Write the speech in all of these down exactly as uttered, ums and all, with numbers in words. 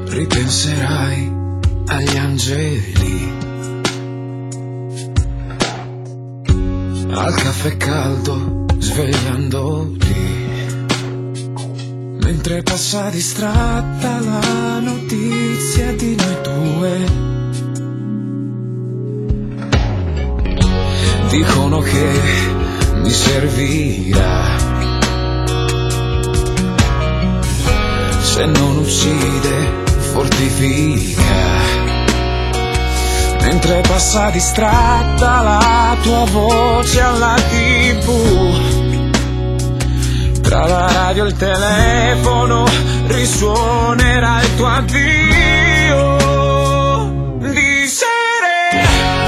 Ripenserai agli angeli, al caffè caldo svegliandoti, mentre passa distratta la notizia di noi due. Dicono che mi servirà, se non uccide fortifica, mentre passa distratta la tua voce alla tivù. Tra la radio e il telefono risuonerà il tuo addio di sere.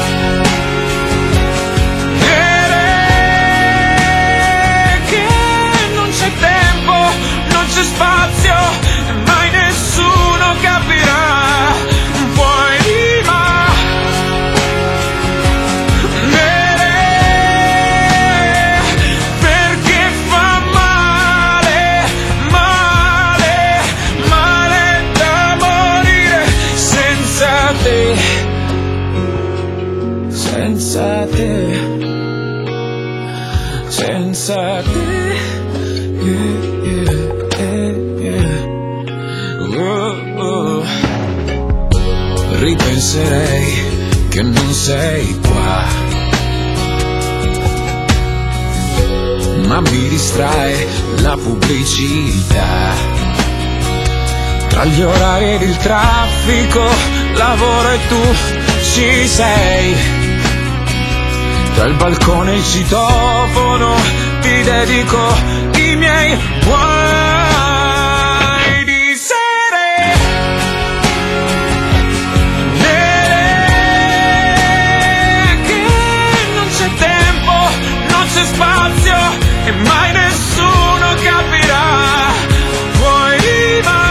Dire che non c'è tempo, non c'è spazio, e mai nessuno capirà. Puoi rima, nere, perché fa male, male, male da morire senza te, senza te, senza te. Yeah, yeah, yeah. Oh, oh. Ripenserei che non sei qua, ma mi distrae la pubblicità. Tra gli orari ed il traffico, lavoro e tu ci sei. Tra il balcone e il citofono ti dedico i miei guai di sere. Nere, che non c'è tempo, non c'è spazio, e mai nessuno capirà. Puoi rima,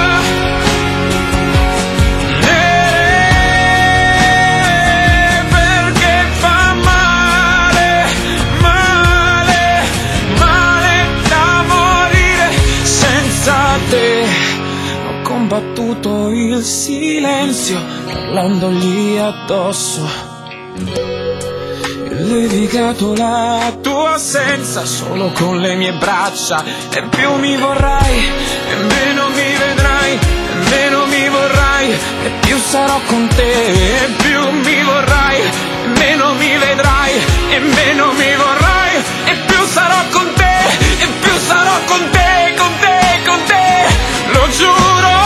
nere, perché fa male, male, male da morire senza te. Ho combattuto il silenzio parlandogli addosso, levigato la tua assenza solo con le mie braccia. E più mi vorrai, e meno mi vedrai, e meno mi vorrai, e più sarò con te. E più mi vorrai, e meno mi vedrai, e meno mi vorrai, e più sarò con te, e più sarò con te, con te, con te, lo giuro.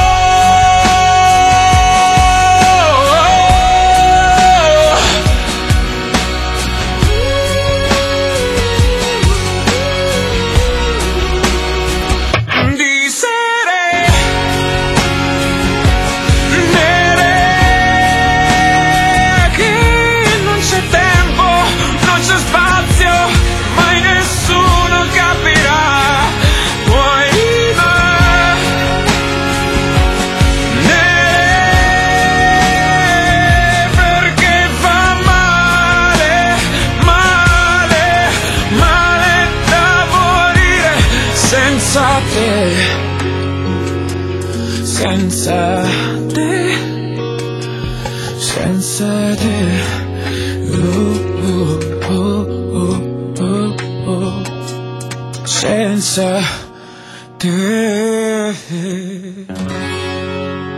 Senza te, senza te, senza te, oh, oh, oh, oh, oh, senza te.